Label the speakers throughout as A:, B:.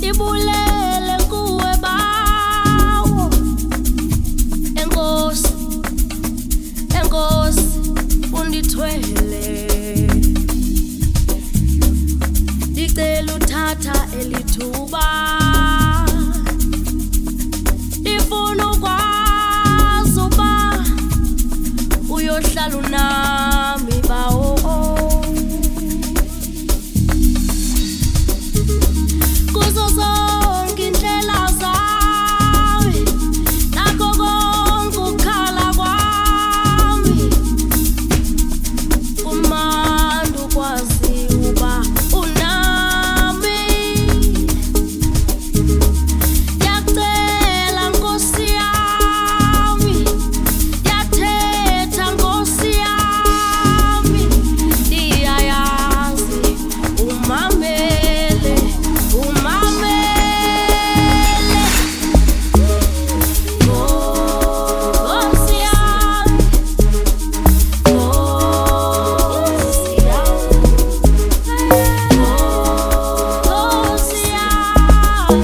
A: ngibulele kuwe bawo enkosi undithwele dicela uthatha elithuba ndifuna ukwazi uba uyohlala unami bawo kuzo zonke indlela zami nakho konke ukukhala kwami kumandi ukwazi uba unami yakucela nkosi yami yathetha nkosi yami ndiyayazi umamele nkosi yami nkosi yami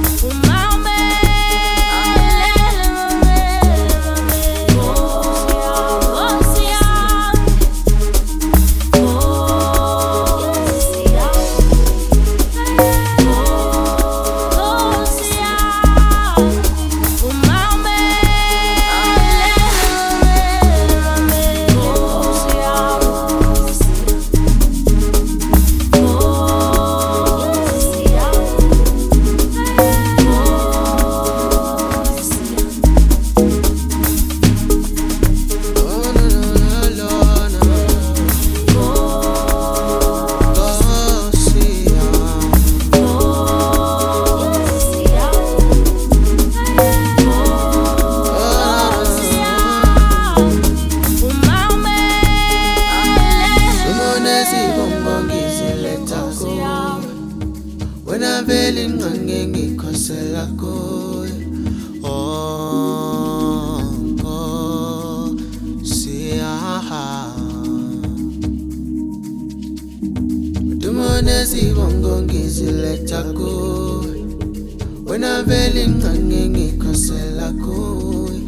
A: wena vele nqange ngikhosela kuwe dumone sibongo ngiziletha kuwe wena vele nqange ngikhosela kuwe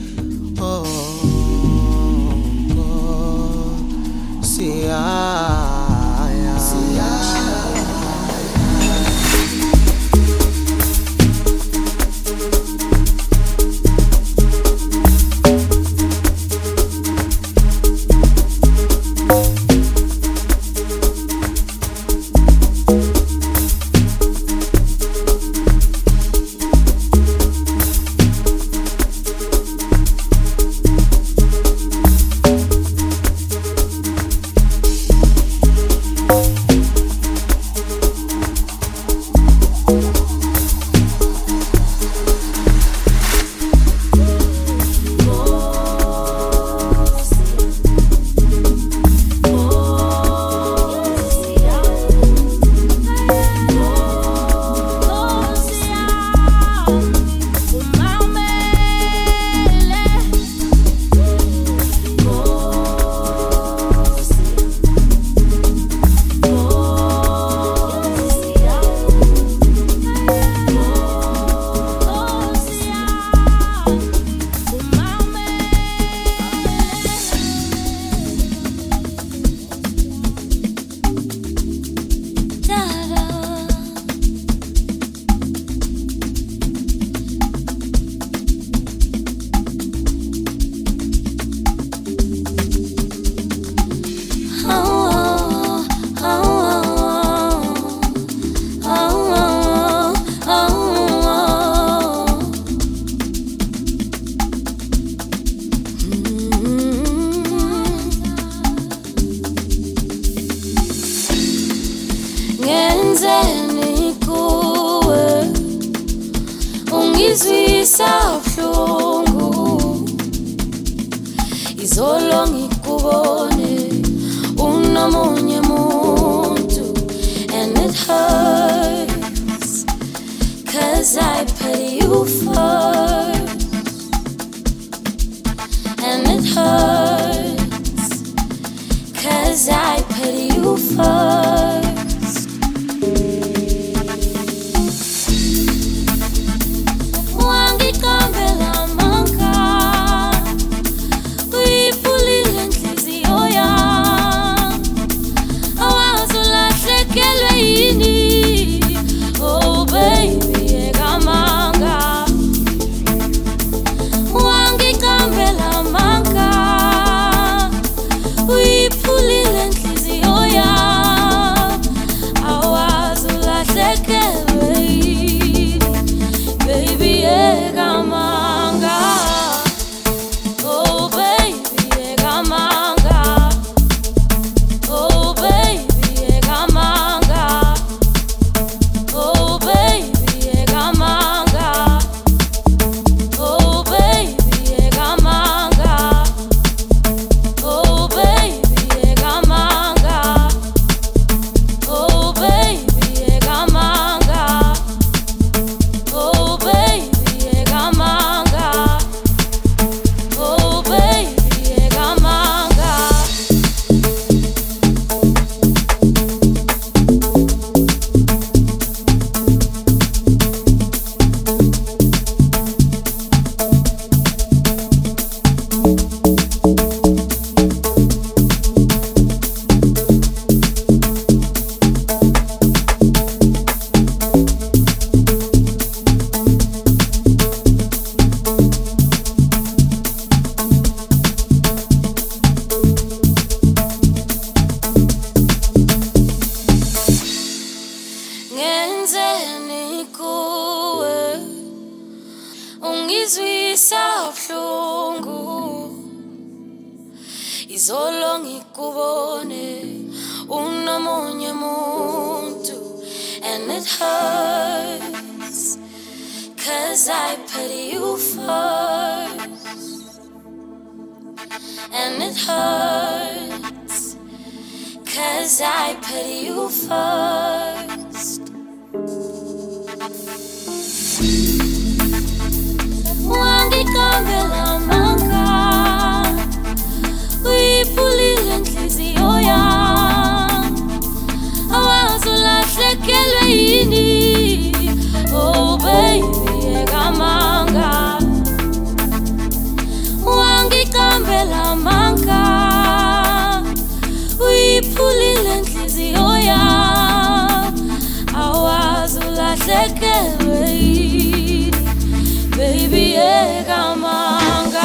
A: ngenzeni kuwe ungizwisa ubuhlungu izolo ngikubone unomunye muntu and it hurts cause I put you first and it hurts cause I put you first ungizwisa ubuhlungu izolo ngikubone unomunye muntu and it hurts 'cause I put you first and it hurts 'cause I put you first. Wangikambela manga uyipulile inhliziyo yami awazulahlekelwe yini oh baby ekamanga wangikambela manga uyipulile inhliziyo yami awazulahlekelwe yini baby ekamanga.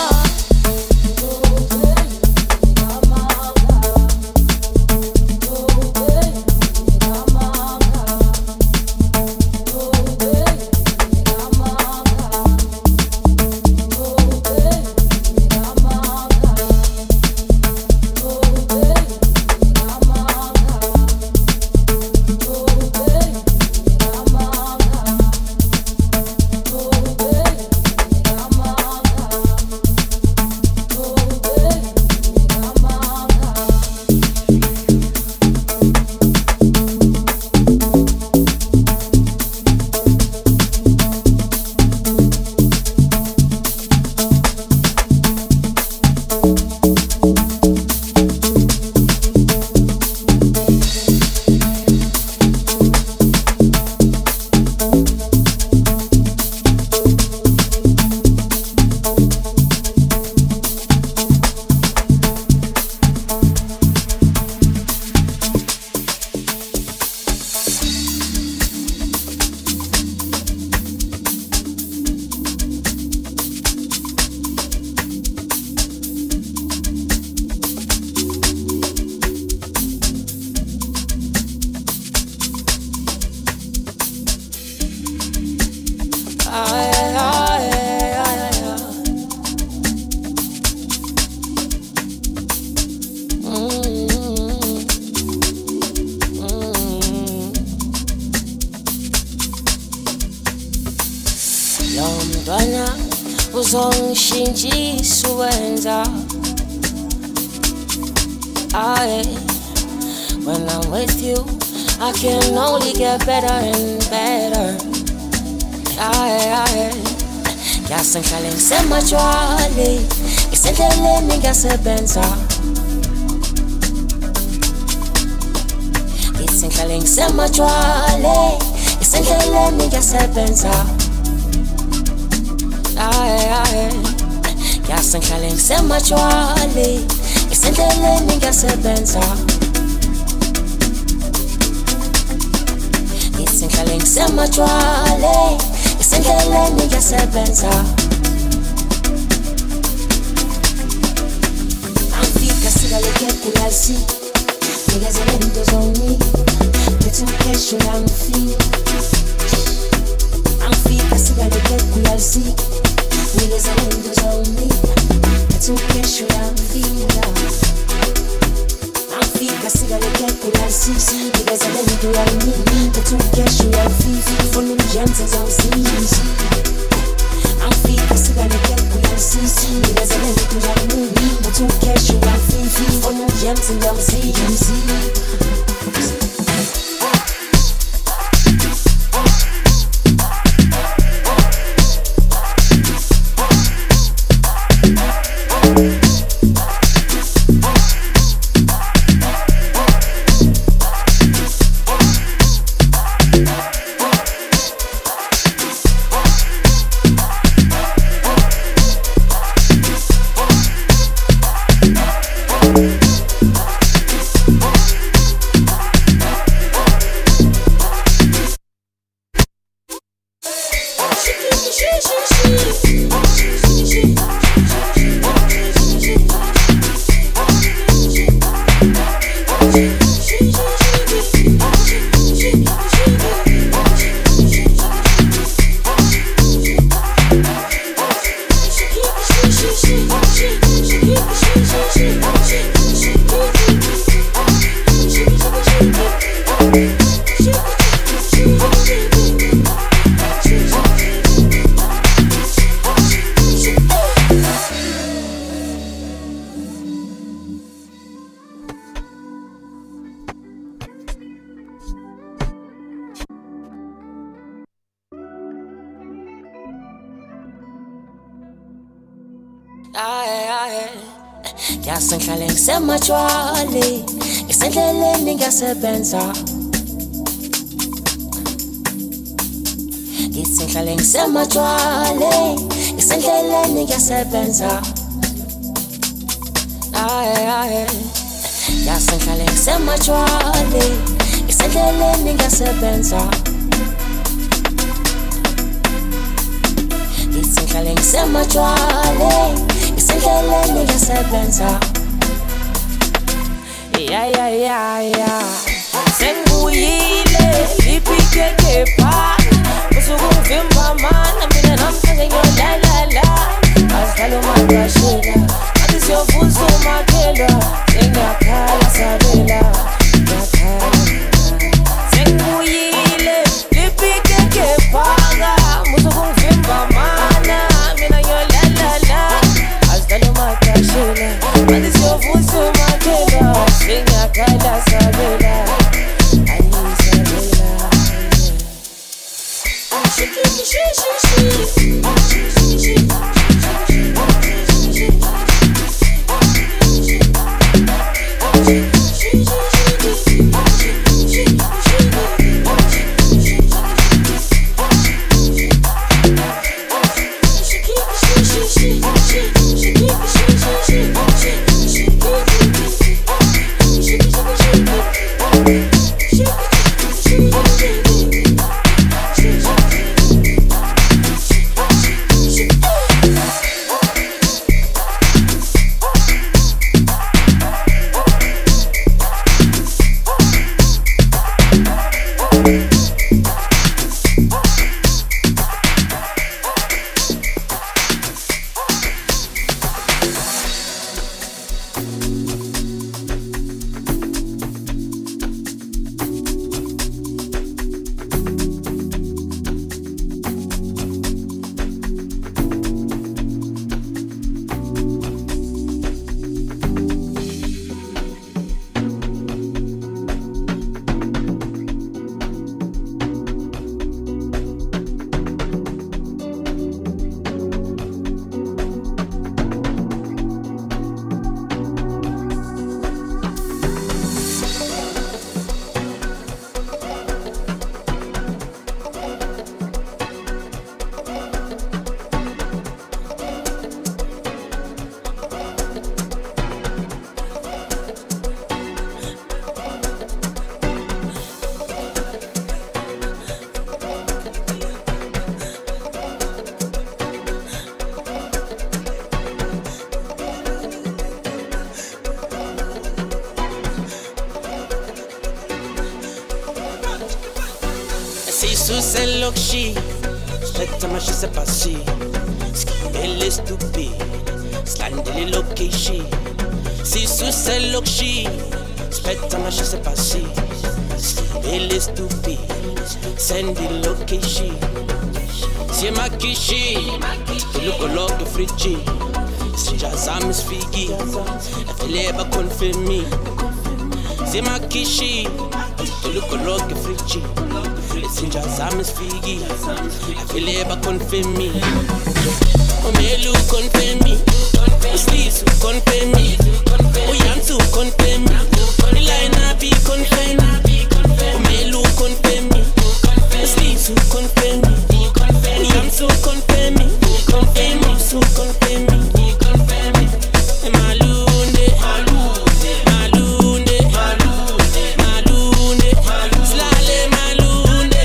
A: Lomntwana uzongishintshisa wenza when I'm with you I can only get better and better. Ngiyasenhlale ngisemajwali ngisendleleni ngiyasebenza ngisenhlale ngisemajwali ngisendleleni ngiyasebenza ngiyasenhlale ngisemajwali ngisendleleni ngiyasebenza ngisenhlale ngisemajwali ngisendleleni ngiyasebenza angifika sikaleke kulasi nikezele into zoni bethi uphesho langifika angifika sikaleke kulasi nikezele into zoni bethi uphesho langifika angifika sikaleke kulasi nikezele into yami bethi uphesho langifika ufuna umjenze zawusiza angifika sikaleke kulasi nikezele into yami bethi uphesho langifika ufuna umjenze zawusiza. Ngiyasenhlale ngisemajwali ngisendleleni ngiyasebenza ngisenhlale ngisemajwali ngisendleleni ngiyasebenza ngiyasenhlale ngisemajwali ngisendleleni ngiyasebenza ngisenhlale ngisemajwali ngisendleleni ngiyasebenza sengibuyile iphike kepha usuku ngivimba mana mina namhlanje ngiyodlalala asidlala umakashela athi siyovusa umakhelwa sengiyakhala sabela ngiyakhala sengibuyile iphike kepha usuku ngivimba mana mina ngiyodlalala asidlala umakashela athi siyovusa umakhelwa sengiyakhala sabela
B: Lokshi, spetta ma ci se passi, schibelle stupi, slandili lokishi. Si su se lokshi, spetta ma ci se passi, schibelle stupi, sendi lokishi. Si ma kishi, look log friggi, si già zam sfighi, e fileba confermi. Si ma kishi, look log friggi. Sinja zames figi, afileba confirmi. Omelu confirmi, Slisu confirmi, Oyansu confirmi, Ilaina be confirmi. Omelu confirmi, Slisu confirmi, Oyansu confirmi, confirmi, su confirmi. Malunde, malunde, malunde, malunde, slale malunde.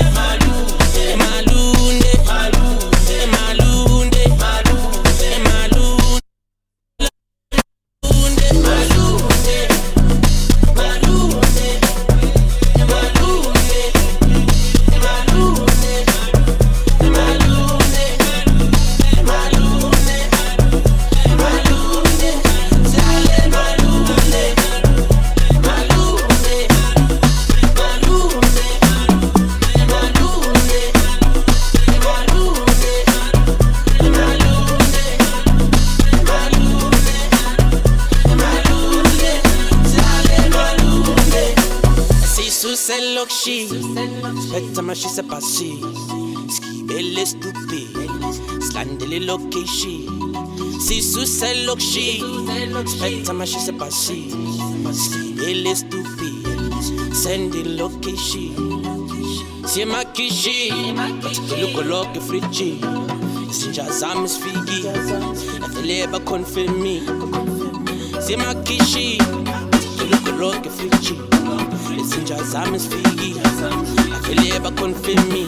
B: Lokshi, spetta ma ci se passi, schibelle stupi, slandili lokishi. Sisu say look she. Spectre my she say pashi. Il est stupide. Send the location. C'est ma kishi. Le coloque frigi. Si j'azam sfigi. La télé va confirmer. C'est ma kishi. Le coloque frigi. Si j'azam sfigi. La télé va confirmer.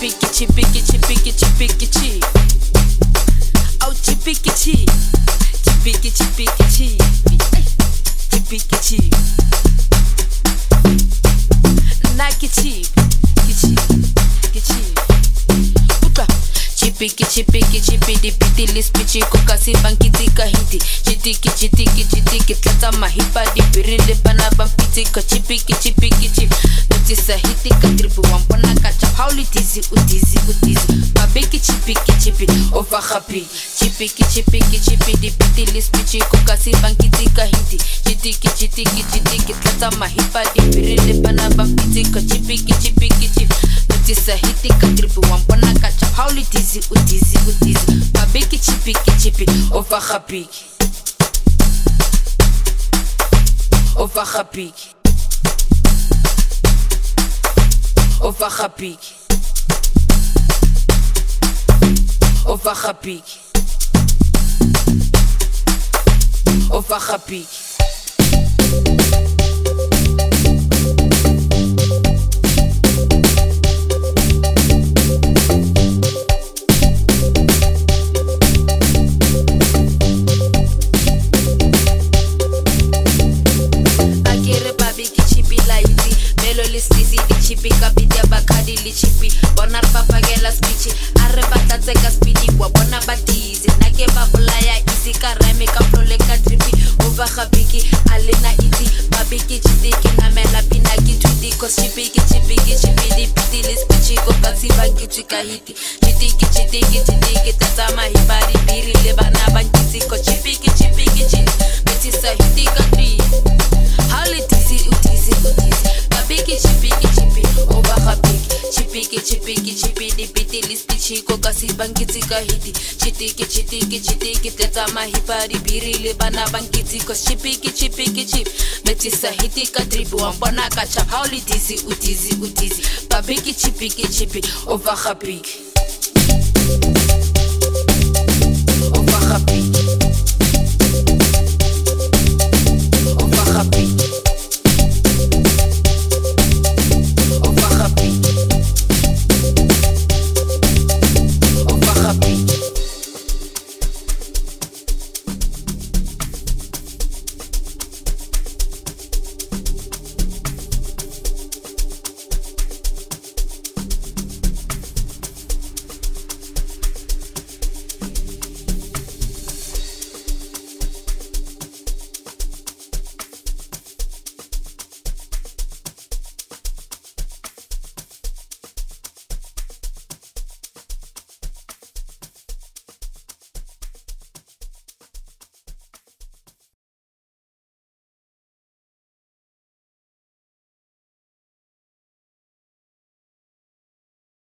C: Chipiki. Oh, chipiki. Chipiki. Nike chip. Chipi di piti lis pichi kokasi bankiti kahiti chitiki tata mahipa di pirile pana bampiti ka chipiki nuti sahiti ka tribu wampana kacha hauli tizi babeki chipiki over happy chipiki di piti lis pichi kokasi bankiti kahiti chitiki tata mahipa di pirile pana bampiti ka chipiki nuti sahiti ka tribu wampana kacha hauli tizi babeki chipiki over happy over happy Chipika bidia bakadi li chipi bonar papagela spichi arrebata tseka speedy wa bona batize nake babulaya isi karame ka prole ka tripi over habiki alena iti babiki chitiki namela pinaki twidi ko chipiki di pitili spichi ko kasi banki chikahiti chitiki tazama hibari biri le bana banki ko chipiki beti sahiti kadri halitisi utisi babiki chipiki over habiki chipiki di pitili spichi ko kasi banki chikahiti chitiki tazama hibari biri le bana banki ko chipiki beti sahiti kadri wampana kacha halitisi utisi babiki chipiki over habiki